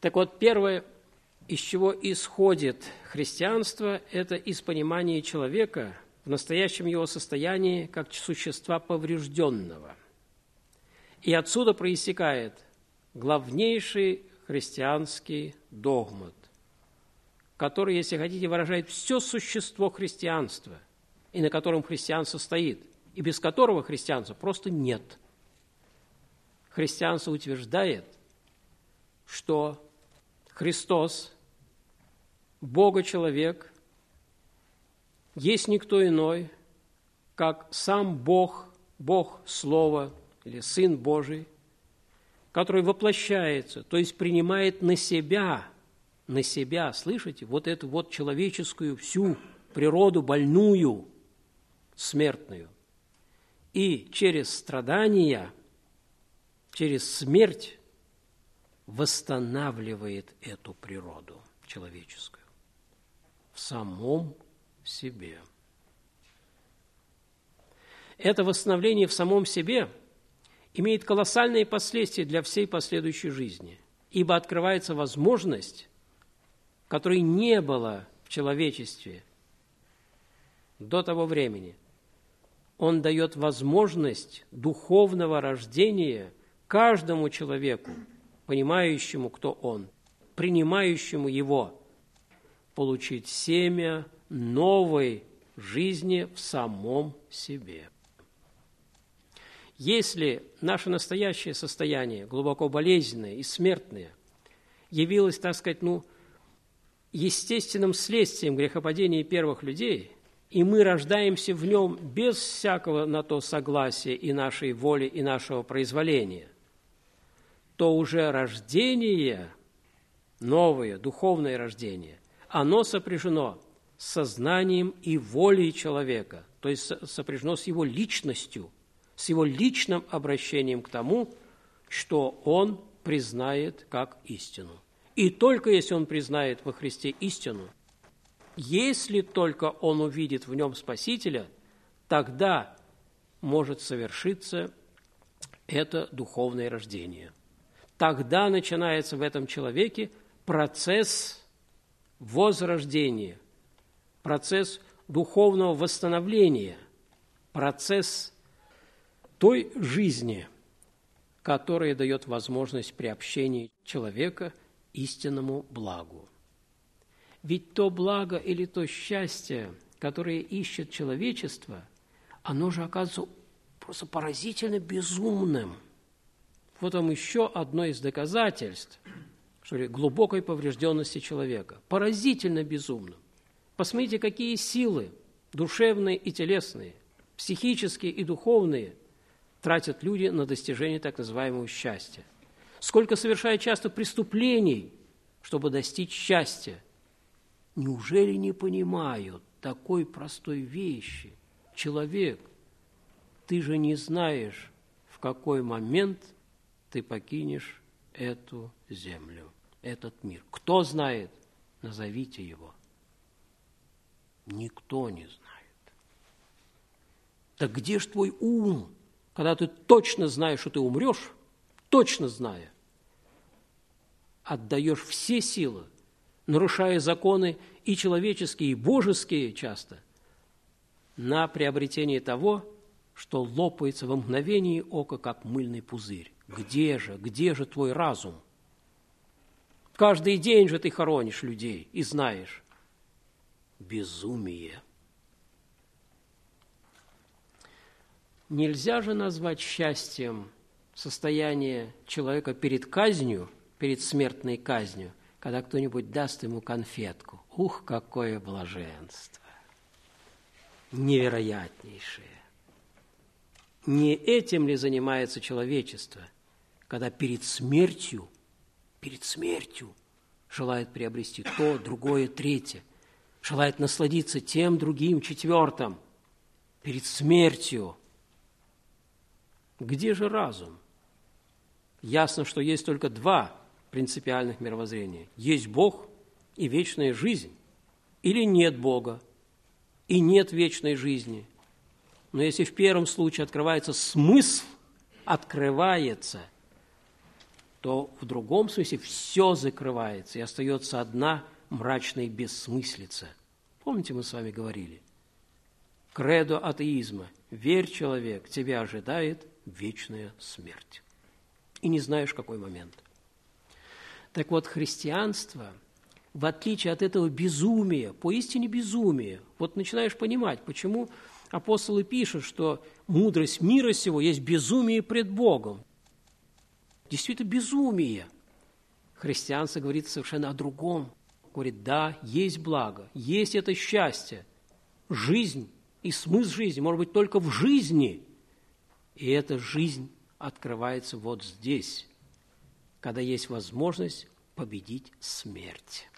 Так вот, первое, из чего исходит христианство, это из понимания человека в настоящем его состоянии как существа поврежденного. И отсюда проистекает главнейший христианский догмат, который, если хотите, выражает все существо христианства, и на котором христианство стоит, и без которого христианства просто нет. Христианство утверждает, что Христос, Бога-человек, есть никто иной, как сам Бог, Бог Слово или Сын Божий, который воплощается, то есть принимает на себя, слышите, вот эту вот человеческую всю природу больную, смертную, и через страдания, через смерть восстанавливает эту природу человеческую в самом себе. Это восстановление в самом себе имеет колоссальные последствия для всей последующей жизни, ибо открывается возможность, которой не было в человечестве до того времени. Он дает возможность духовного рождения каждому человеку, понимающему, кто он, принимающему его, получить семя новой жизни в самом себе. Если наше настоящее состояние, глубоко болезненное и смертное, явилось, так сказать, естественным следствием грехопадения первых людей, и мы рождаемся в нем без всякого на то согласия и нашей воли, и нашего произволения, то уже рождение, новое, духовное рождение, оно сопряжено с сознанием и волей человека, то есть сопряжено с его личностью, с его личным обращением к тому, что он признает как истину. И только если он признает во Христе истину, если только он увидит в нем Спасителя, тогда может совершиться это духовное рождение. Тогда начинается в этом человеке процесс возрождения, процесс духовного восстановления, процесс той жизни, которая дает возможность приобщения человека истинному благу. Ведь то благо или то счастье, которое ищет человечество, оно же оказывается просто поразительно безумным. Вот вам еще одно из доказательств, что ли, глубокой поврежденности человека. Поразительно безумным. Посмотрите, какие силы душевные и телесные, психические и духовные тратят люди на достижение так называемого счастья. Сколько совершают часто преступлений, чтобы достичь счастья. Неужели не понимают такой простой вещи? Человек, ты же не знаешь, в какой момент ты покинешь эту землю, этот мир. Кто знает? Назовите его. Никто не знает. Так где же твой ум, когда ты точно знаешь, что ты умрешь, точно зная, отдаешь все силы, нарушая законы и человеческие, и божеские часто, на приобретение того, что лопается во мгновение ока, как мыльный пузырь. Где же твой разум? Каждый день же ты хоронишь людей и знаешь. Безумие. Нельзя же назвать счастьем состояние человека перед казнью, перед смертной казнью, когда кто-нибудь даст ему конфетку. Ух, какое блаженство! Невероятнейшее! Не этим ли занимается человечество, когда перед смертью желает приобрести то, другое, третье, желает насладиться тем, другим, четвертым, перед смертью? Где же разум? Ясно, что есть только два принципиальных мировоззрения. Есть Бог и вечная жизнь. Или нет Бога и нет вечной жизни. Но если в первом случае открывается смысл, открывается то в другом смысле все закрывается, и остается одна мрачная бессмыслица. Помните, мы с вами говорили? Кредо атеизма. Верь, человек, тебя ожидает вечная смерть. И не знаешь, какой момент. Так вот, христианство, в отличие от этого безумия, поистине безумия, вот начинаешь понимать, почему апостолы пишут, что мудрость мира сего есть безумие пред Богом. Действительно, безумие. Христианство говорит совершенно о другом. Говорит, да, есть благо, есть это счастье, жизнь и смысл жизни, может быть, только в жизни. И эта жизнь открывается вот здесь, когда есть возможность победить смерть.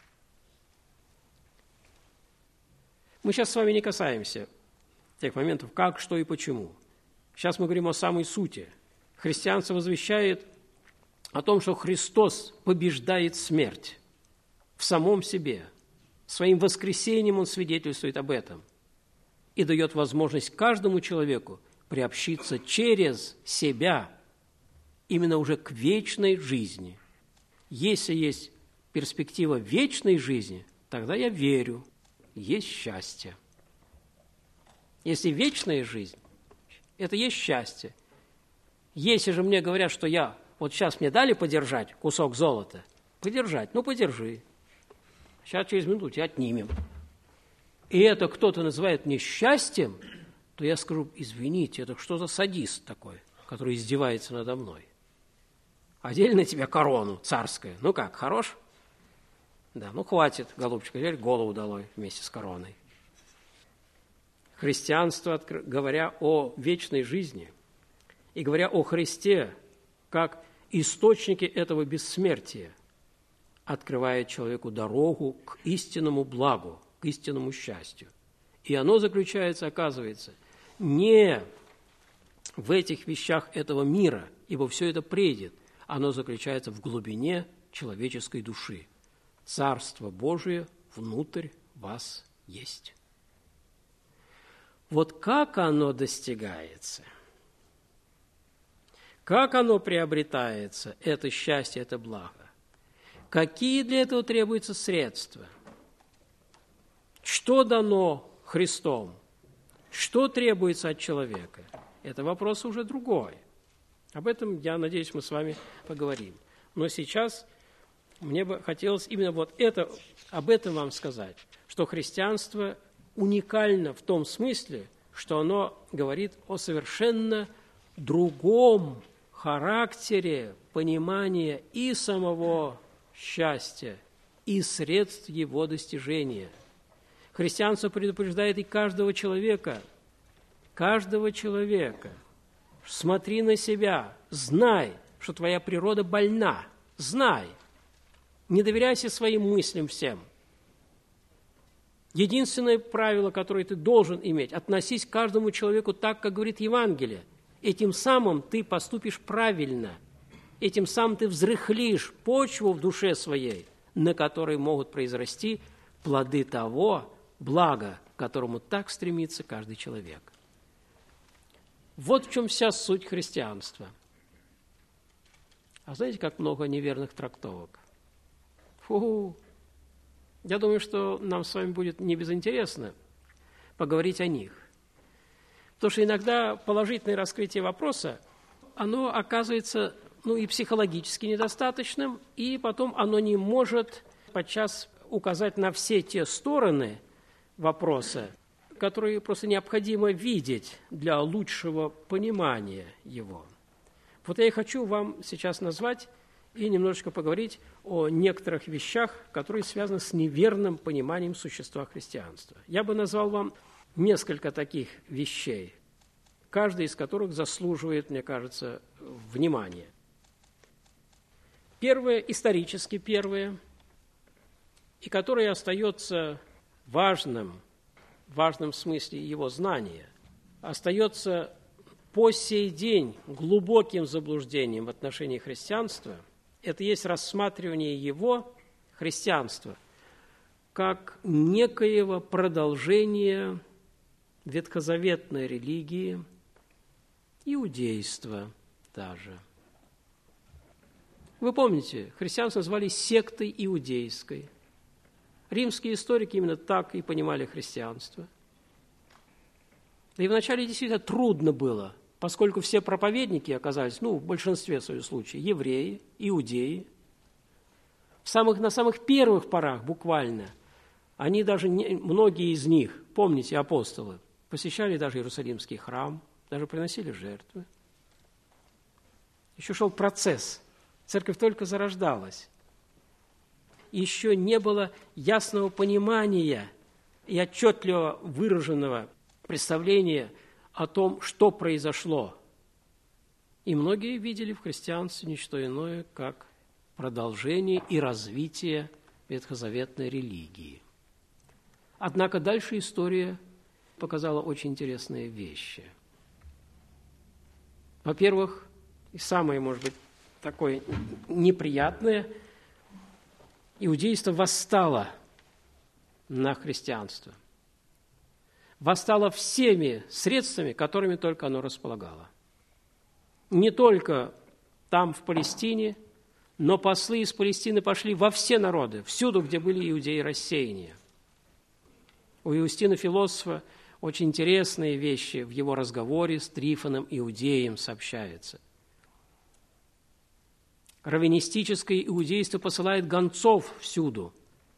Мы сейчас с вами не касаемся тех моментов, как, что и почему. Сейчас мы говорим о самой сути. Христианство возвещает о том, что Христос побеждает смерть в самом себе. Своим воскресением Он свидетельствует об этом и дает возможность каждому человеку приобщиться через себя именно уже к вечной жизни. Если есть перспектива вечной жизни, тогда я верю, есть счастье. Если вечная жизнь, это есть счастье. Если же мне говорят, что вот сейчас мне дали подержать кусок золота, подержать, ну подержи. Сейчас через минуту тебя отнимем. И это кто-то называет несчастьем, то я скажу, извините, это что за садист такой, который издевается надо мной? Одели на тебя корону царскую. Ну как, хорош? Да, ну хватит, голубчик, теперь голову долой вместе с короной. Христианство, говоря о вечной жизни и говоря о Христе как источнике этого бессмертия, открывает человеку дорогу к истинному благу, к истинному счастью. И оно заключается, оказывается, не в этих вещах этого мира, ибо все это придет. Оно заключается в глубине человеческой души. Царство Божие внутрь вас есть. Вот как оно достигается, как оно приобретается, это счастье, это благо, какие для этого требуются средства, что дано Христом, что требуется от человека, это вопрос уже другой. Об этом, я надеюсь, мы с вами поговорим. Но сейчас мне бы хотелось именно об этом вам сказать, что христианство уникально в том смысле, что оно говорит о совершенно другом характере понимания и самого счастья, и средств его достижения. Христианство предупреждает и каждого человека. Смотри на себя, знай, что твоя природа больна, знай. Не доверяйся своим мыслям всем. Единственное правило, которое ты должен иметь, относись к каждому человеку так, как говорит Евангелие. Этим самым ты поступишь правильно. Этим самым ты взрыхлишь почву в душе своей, на которой могут произрасти плоды того блага, к которому так стремится каждый человек. Вот в чем вся суть христианства. А знаете, как много неверных трактовок? Я думаю, что нам с вами будет не безинтересно поговорить о них. Потому что иногда положительное раскрытие вопроса, оно оказывается и психологически недостаточным, и потом оно не может подчас указать на все те стороны вопроса, которые просто необходимо видеть для лучшего понимания его. Вот я и хочу вам сейчас назвать и немножечко поговорить о некоторых вещах, которые связаны с неверным пониманием существа христианства. Я бы назвал вам несколько таких вещей, каждая из которых заслуживает, мне кажется, внимания. Первое, исторически первое, и которое остается важным в смысле его знания, остается по сей день глубоким заблуждением в отношении христианства, это есть рассматривание его, христианства, как некоего продолжения ветхозаветной религии, иудейства даже. Вы помните, христианство назвали сектой иудейской. Римские историки именно так и понимали христианство. И вначале действительно трудно было, поскольку все проповедники оказались, в большинстве своих случаев, евреи, иудеи. На самых первых порах буквально, они даже, многие из них, помните, апостолы, посещали даже Иерусалимский храм, даже приносили жертвы. Еще шел процесс. Церковь только зарождалась. Еще не было ясного понимания и отчетливо выраженного представления о том, что произошло. И многие видели в христианстве не что иное, как продолжение и развитие ветхозаветной религии. Однако дальше история показала очень интересные вещи. Во-первых, и самое, может быть, такое неприятное, иудейство восстало на христианство. Восстало всеми средствами, которыми только оно располагало. Не только там, в Палестине, но послы из Палестины пошли во все народы, всюду, где были иудеи рассеяния. У Иустина Философа очень интересные вещи в его разговоре с Трифоном Иудеем сообщается. Раввинистическое иудейство посылает гонцов всюду.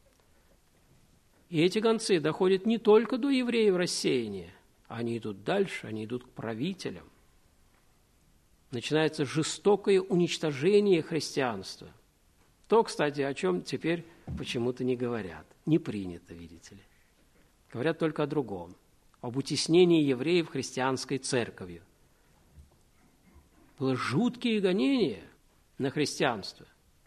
И эти гонцы доходят не только до евреев рассеяния, они идут дальше, они идут к правителям. Начинается жестокое уничтожение христианства. То, кстати, о чем теперь почему-то не говорят. Не принято, видите ли. Говорят только о другом. Об утеснении евреев христианской церковью. Было жуткие гонения на христианство.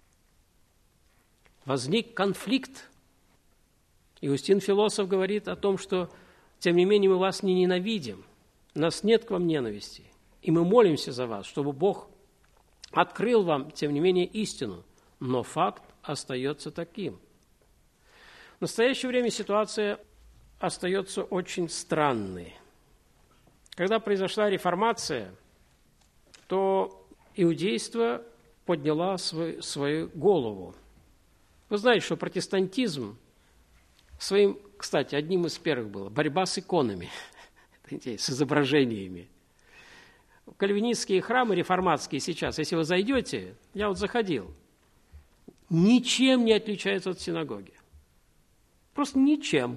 Возник конфликт. Иустин Философ говорит о том, что, тем не менее, мы вас не ненавидим, у нас нет к вам ненависти, и мы молимся за вас, чтобы Бог открыл вам, тем не менее, истину, но факт остается таким. В настоящее время ситуация остается очень странной. Когда произошла реформация, то иудейство подняло свою голову. Вы знаете, что протестантизм своим, кстати, одним из первых было борьба с иконами, с изображениями. Кальвинистские храмы реформатские сейчас, если вы зайдете, я вот заходил, ничем не отличаются от синагоги. Просто ничем.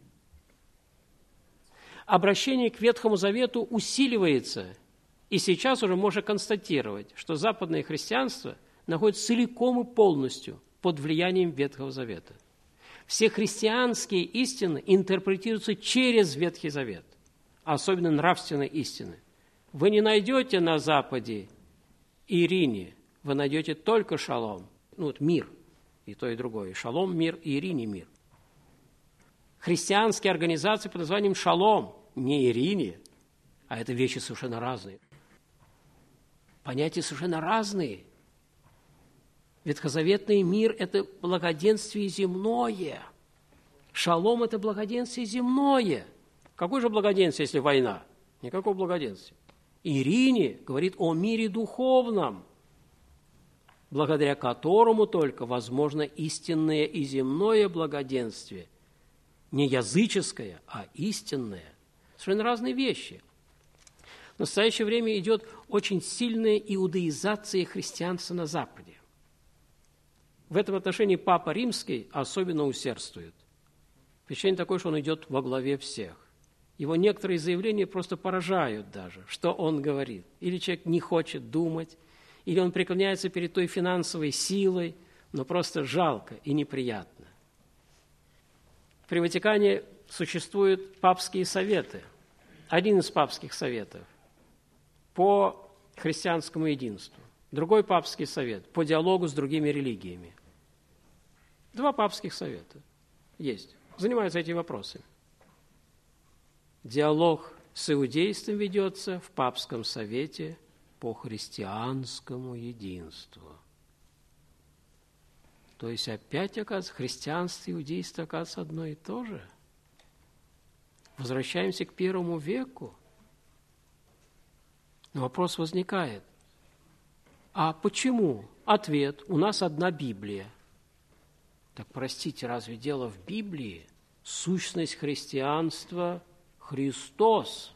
Обращение к Ветхому Завету усиливается, и сейчас уже можно констатировать, что западное христианство находится целиком и полностью под влиянием Ветхого Завета. Все христианские истины интерпретируются через Ветхий Завет, особенно нравственные истины. Вы не найдете на Западе Ирине, вы найдете только шалом, мир, и то, и другое. Шалом – мир, и Ирине – мир. Христианские организации под названием «Шалом», не Ирине, а это вещи совершенно разные. Понятия совершенно разные. Ветхозаветный мир – это благоденствие земное. Шалом – это благоденствие земное. Какое же благоденствие, если война? Никакого благоденствия. Ирине говорит о мире духовном, благодаря которому только возможно истинное и земное благоденствие. Не языческое, а истинное. Совершенно разные вещи. В настоящее время идет очень сильная иудаизация христианства на Западе. В этом отношении Папа Римский особенно усердствует. Впечатление такое, что он идет во главе всех. Его некоторые заявления просто поражают даже, что он говорит. Или человек не хочет думать, или он преклоняется перед той финансовой силой, но просто жалко и неприятно. При Ватикане существуют папские советы. Один из папских советов по христианскому единству. Другой папский совет по диалогу с другими религиями. 2 папских совета есть. Занимаются этими вопросами. Диалог с иудейством ведется в папском совете по христианскому единству. То есть опять, оказывается, христианство и иудейство, оказывается, одно и то же. Возвращаемся к первому веку. Но вопрос возникает. А почему Ответ: у нас одна Библия. Так, простите, разве дело в Библии? Сущность христианства – Христос.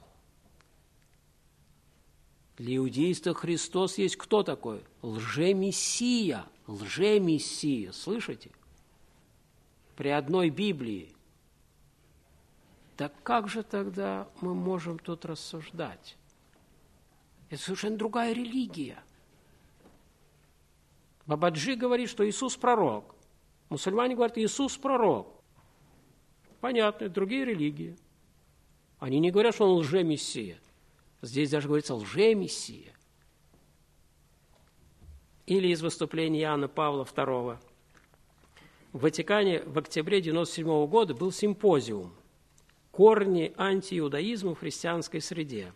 Для иудейства Христос есть кто такой? Лжемессия. Лжемессия. Слышите? При одной Библии. Так как же тогда мы можем тут рассуждать? Это совершенно другая религия. Бабаджи говорит, что Иисус пророк. Мусульмане говорят, Иисус пророк. Понятно, это другие религии. Они не говорят, что он лжемессия. Здесь даже говорится лжемессия. Или из выступления Иоанна Павла II. В Ватикане в октябре 1997 года был симпозиум «Корни антииудаизма в христианской среде».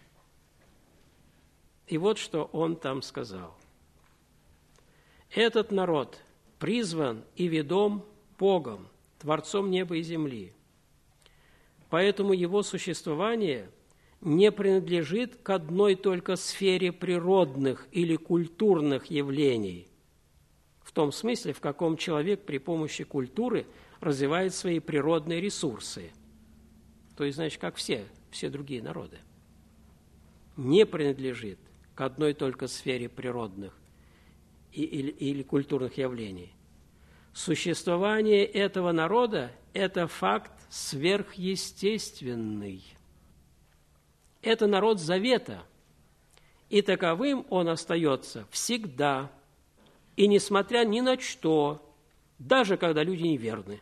И вот что он там сказал. «Этот народ призван и ведом Богом, Творцом неба и земли. Поэтому его существование не принадлежит к одной только сфере природных или культурных явлений, в том смысле, в каком человек при помощи культуры развивает свои природные ресурсы. То есть, значит, как все другие народы. Не принадлежит к одной только сфере природных или культурных явлений. Существование этого народа – это факт сверхъестественный. Это народ завета, и таковым он остается всегда, и несмотря ни на что, даже когда люди неверны.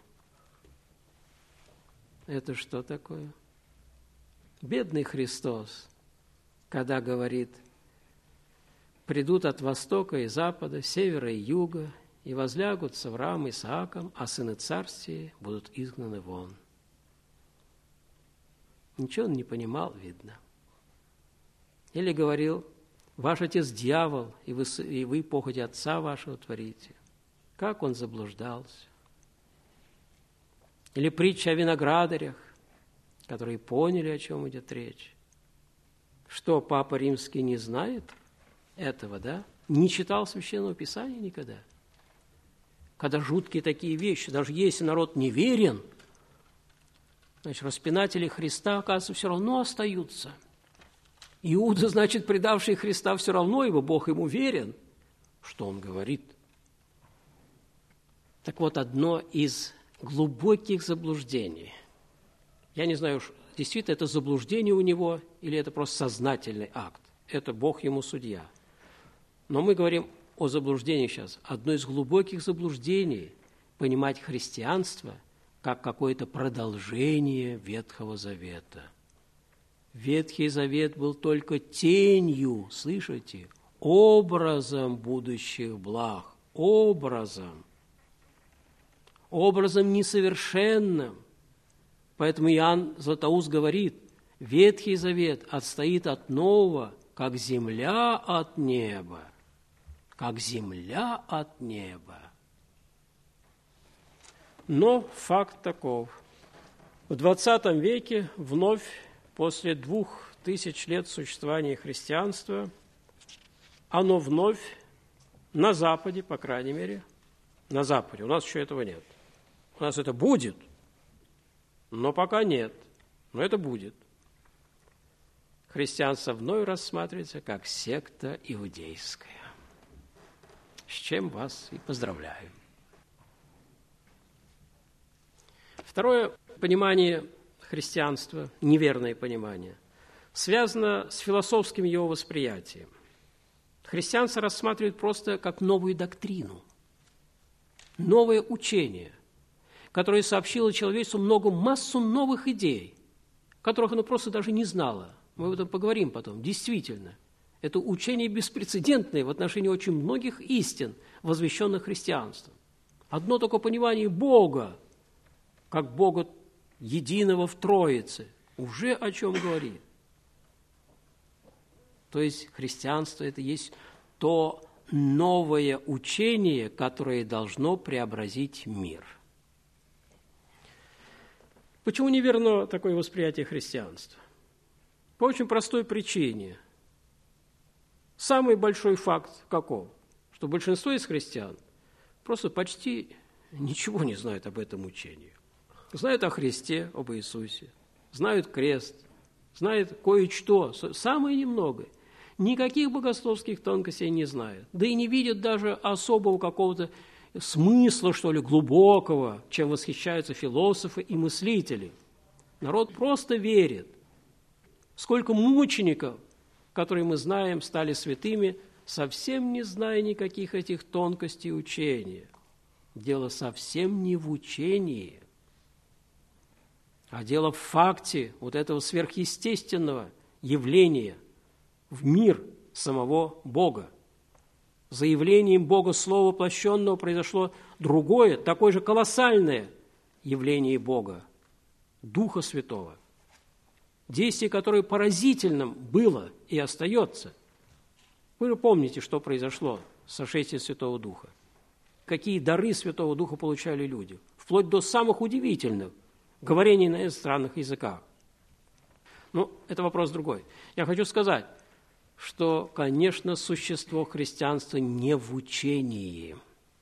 Это что такое? Бедный Христос, когда говорит: «Придут от востока и запада, севера и юга, и возлягут с Авраамом и Исааком, а сыны царствия будут изгнаны вон». Ничего он не понимал, видно. Или говорил: «Ваш отец дьявол, и вы похоти отца вашего творите». Как он заблуждался. Или притча о виноградарях, которые поняли, о чем идет речь. Что, Папа Римский не знает этого, да? Не читал Священного Писания никогда? Когда жуткие такие вещи, даже если народ неверен, значит, распинатели Христа, оказывается, все равно остаются. Иуда, значит, предавший Христа, все равно его, Бог ему верен. Что он говорит? Так вот, одно из глубоких заблуждений. Я не знаю, действительно это заблуждение у него или это просто сознательный акт. Это Бог ему судья. Но мы говорим о заблуждении сейчас. Одно из глубоких заблуждений – понимать христианство как какое-то продолжение Ветхого Завета. Ветхий Завет был только тенью, слышите, образом будущих благ, образом несовершенным. Поэтому Иоанн Златоуст говорит: Ветхий Завет отстоит от Нового, как земля от неба. Как земля от неба. Но факт таков. В 20 веке вновь, после 2000 лет существования христианства, оно вновь на Западе, по крайней мере, на Западе, у нас еще этого нет. У нас это будет, но пока нет, но это будет. Христианство вновь рассматривается как секта иудейская. С чем вас и поздравляю. Второе понимание христианства, неверное понимание, связано с философским его восприятием. Христианство рассматривает просто как новую доктрину, новое учение, которое сообщило человечеству массу новых идей, которых оно просто даже не знало. Мы об этом поговорим потом. Действительно, это учение беспрецедентное в отношении очень многих истин, возвещенных христианством. Одно только понимание Бога, как Бога единого в Троице, уже о чем говорит. То есть христианство – это есть то новое учение, которое должно преобразить мир. Почему неверно такое восприятие христианства? По очень простой причине. Самый большой факт каков? что большинство из христиан просто почти ничего не знают об этом учении. Знают о Христе, об Иисусе, знают крест, знают кое-что, самое немного. Никаких богословских тонкостей не знают. Да и не видят даже особого какого-то смысла, что ли, глубокого, чем восхищаются философы и мыслители. Народ просто верит. Сколько мучеников, которые мы знаем, стали святыми, совсем не зная никаких этих тонкостей учения. Дело совсем не в учении, а дело в факте вот этого сверхъестественного явления в мир самого Бога. За явлением Бога Слова воплощенного произошло другое, такое же колоссальное явление Бога, Духа Святого. Действие, которое поразительным было и остается. Вы же помните, что произошло с сошествием Святого Духа. Какие дары Святого Духа получали люди, вплоть до самых удивительных говорений на иностранных языках. Ну, это вопрос другой. Я хочу сказать, что, конечно, существо христианства не в учении.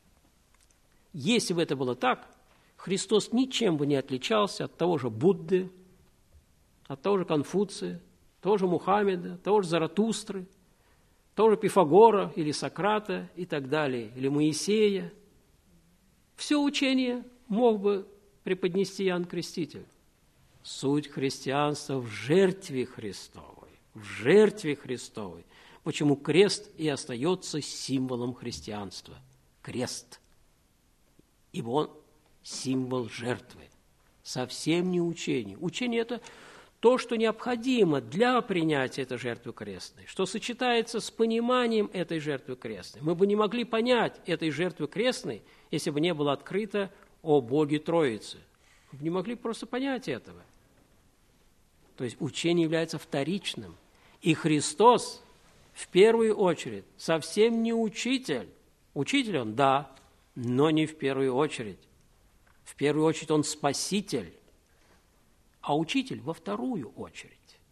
Если бы это было так, Христос ничем бы не отличался от того же Будды, от того же Конфуция, того же Мухаммеда, того же Заратустры, того же Пифагора или Сократа и так далее, или Моисея. Все учение мог бы преподнести Иоанн Креститель. Суть христианства в жертве Христовой, в жертве Христовой. Почему крест и остается символом христианства? Крест. Ибо он символ жертвы. Совсем не учение. Учение – это то, что необходимо для принятия этой жертвы крестной, что сочетается с пониманием этой жертвы крестной. Мы бы не могли понять этой жертвы крестной, если бы не было открыто о Боге Троицы. Мы бы не могли просто понять этого. То есть учение является вторичным. И Христос, в первую очередь, совсем не учитель. Учитель он, да, но не в первую очередь. В первую очередь он спаситель, а учитель во вторую очередь.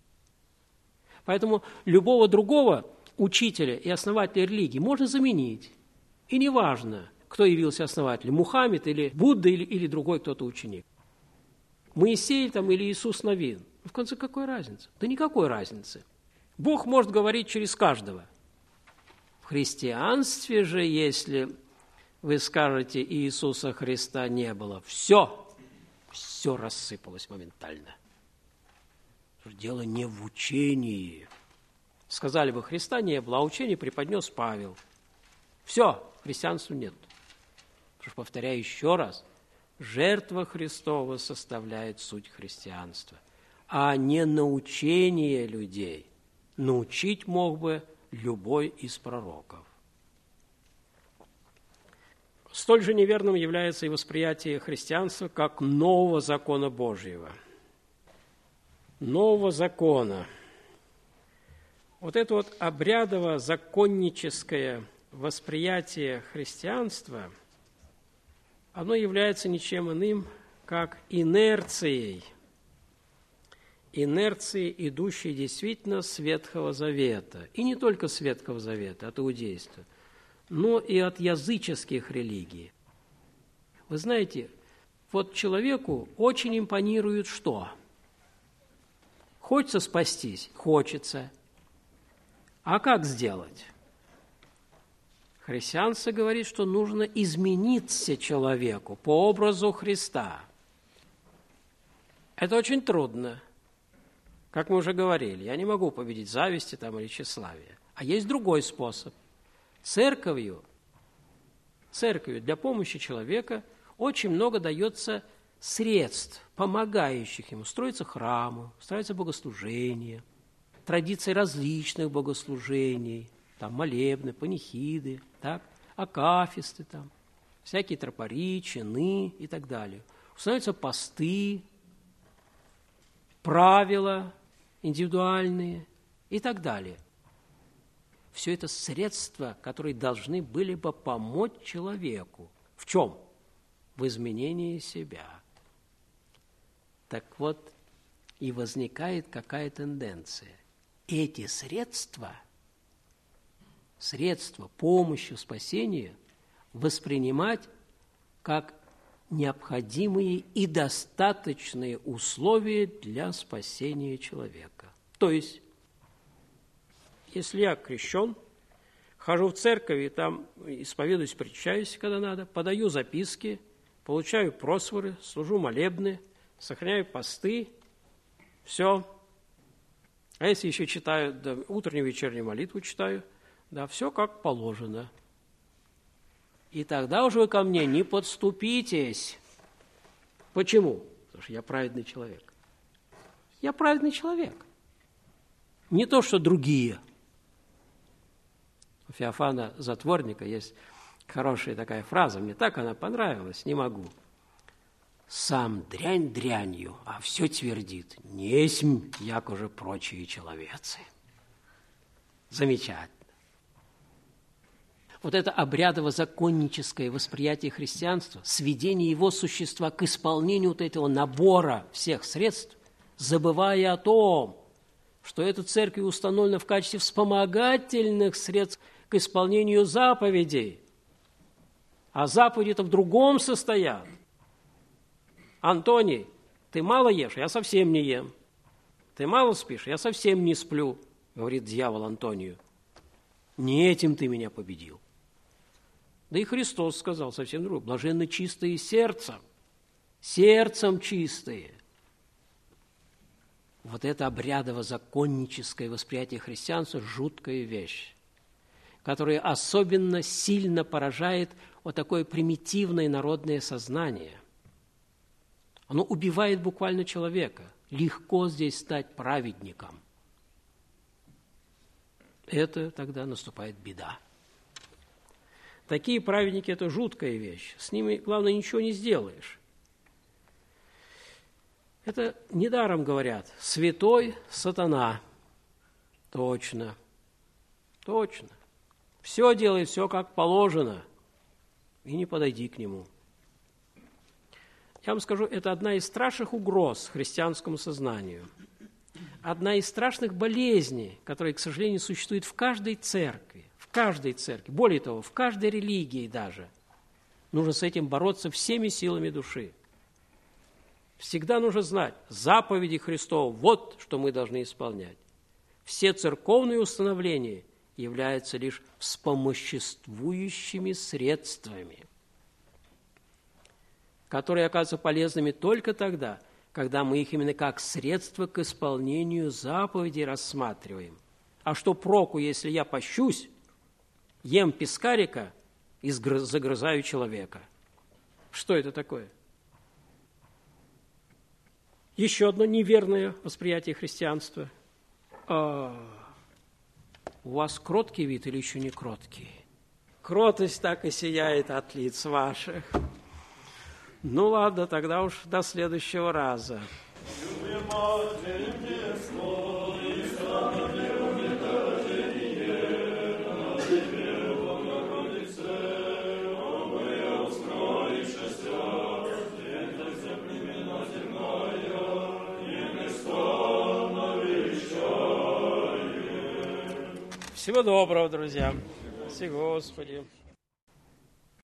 Поэтому любого другого учителя и основателя религии можно заменить. И неважно, кто явился основателем, Мухаммед или Будда или другой кто-то ученик. Моисей там, или Иисус Навин. В конце какой разницы? Да никакой разницы. Бог может говорить через каждого. В христианстве же, если вы скажете, Иисуса Христа не было, все рассыпалось моментально. Дело не в учении. Сказали бы, Христа не было, а учение преподнес Павел. Все, христианства нет. Потому что, повторяю еще раз, жертва Христова составляет суть христианства, а не научение людей. Научить мог бы любой из пророков. Столь же неверным является и восприятие христианства как нового закона Божьего. Нового закона. Вот это вот обрядово-законническое восприятие христианства, оно является ничем иным, как инерцией, идущей действительно с Ветхого Завета. И не только с Ветхого Завета, от иудейства, но и от языческих религий. Вы знаете, вот человеку очень импонирует что? Хочется спастись? Хочется. А как сделать? Христианство говорит, что нужно измениться человеку по образу Христа. Это очень трудно. Как мы уже говорили, я не могу победить зависти там, или тщеславие. А есть другой способ. Церковью для помощи человека очень много дается средств, помогающих ему. Строятся храмы, строятся богослужения, традиции различных богослужений, там молебны, панихиды, так, акафисты, там, всякие тропари, чины и так далее. Устанавливаются посты, правила индивидуальные и так далее. Все это средства, которые должны были бы помочь человеку. В чем? В изменении себя. Так вот, и возникает какая тенденция. Эти средства средства помощи, спасения воспринимать как необходимые и достаточные условия для спасения человека. То есть, если я крещен, хожу в церковь и там исповедуюсь, причащаюсь, когда надо, подаю записки, получаю просфоры, служу молебны, сохраняю посты, все. А если еще читаю, да, утреннюю, вечернюю молитву читаю, да, все как положено. И тогда уже вы ко мне не подступитесь. Почему? Потому что я праведный человек. Я праведный человек. Не то, что другие. У Феофана Затворника есть хорошая такая фраза, мне так она понравилась, не могу. «Сам дрянь дрянью, а все твердит, несмь, як уже прочие человецы». Замечательно. Вот это обрядово-законническое восприятие христианства, сведение его существа к исполнению вот этого набора всех средств, забывая о том, что эта церковь установлена в качестве вспомогательных средств к исполнению заповедей, а заповеди-то в другом состоят. Антоний, ты мало ешь, я совсем не ем. Ты мало спишь, я совсем не сплю, говорит дьявол Антонию. Не этим ты меня победил. Да и Христос сказал совсем другое. Блаженны чистые сердцем, сердцем чистые. Вот это обрядово-законническое восприятие христианства – жуткая вещь, которая особенно сильно поражает вот такое примитивное народное сознание. Оно убивает буквально человека. Легко здесь стать праведником. Это тогда наступает беда. Такие праведники – это жуткая вещь. С ними, главное, ничего не сделаешь. Это недаром говорят «святой сатана». Точно, точно. Все делает, все как положено. И не подойди к нему. Я вам скажу, это одна из страшных угроз христианскому сознанию. Одна из страшных болезней, которая, к сожалению, существует в каждой церкви. В каждой церкви. Более того, в каждой религии даже. Нужно с этим бороться всеми силами души. Всегда нужно знать, заповеди Христова, вот что мы должны исполнять. Все церковные установления являются лишь вспомоществующими средствами, которые оказываются полезными только тогда, когда мы их именно как средство к исполнению заповедей рассматриваем. А что проку, если я пощусь, ем пескарика и загрызаю человека? Что это такое? Еще одно неверное восприятие христианства. У вас кроткий вид или еще не кроткий? Кротость так и сияет от лиц ваших. Ну ладно, тогда уж до следующего раза. Всего доброго, друзья. Спаси Господи.